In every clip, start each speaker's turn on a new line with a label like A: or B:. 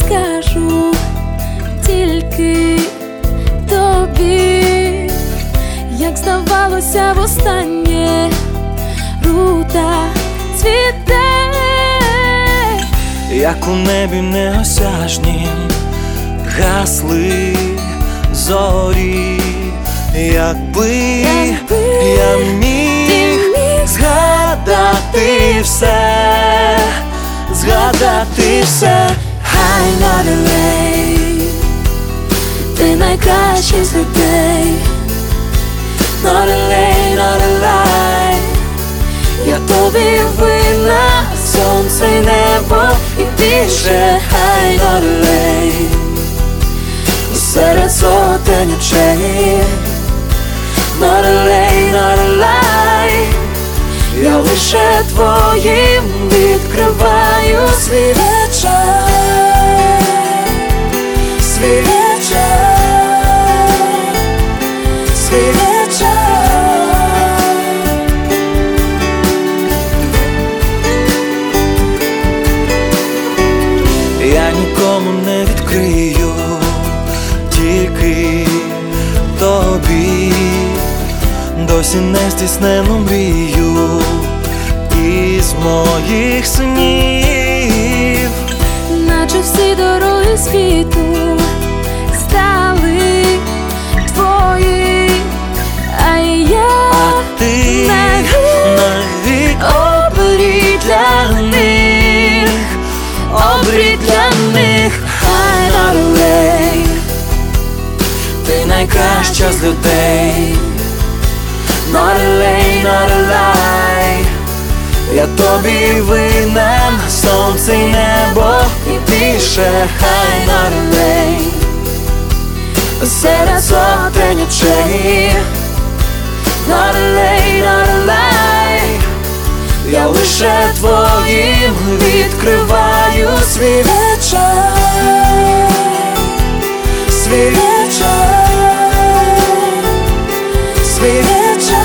A: скажу тільки тобі, як здавалося востаннє, рута цвіте,
B: як у небі неосяжнім гасли зорі. Якби я міг згадати все, згадати все.
A: Хай not late, ти найкращий з людей. Not late, not lie, я тобі винна, сонце й небо і більше. Хай not late, серед сотень очей. Not late, not lie, я лише твоїм відкриваю свій вечір, свій вечір, свій вечір.
B: Я нікому не відкрию, тільки тобі, досі не здійснену мрію із моїх снів.
A: Наче всі дороги світу стали твої, а
B: ти навік
A: обрій для них, обрій для них. Хай not late,
B: ти найкраща з людей.
A: not late, not lie,
B: Я тобі винен, сонце й небо і більше.
A: хай not late, серед сотень очей. Not late, not lie,
B: Я лише твоїм
A: відкриваю свій вечір, свій вечір, свій вечір.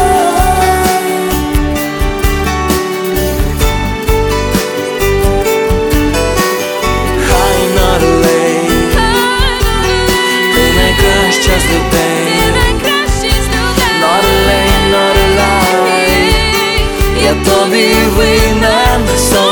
B: Хай not late, ти найкраща з людей. Not late, not lie, я тобі винен,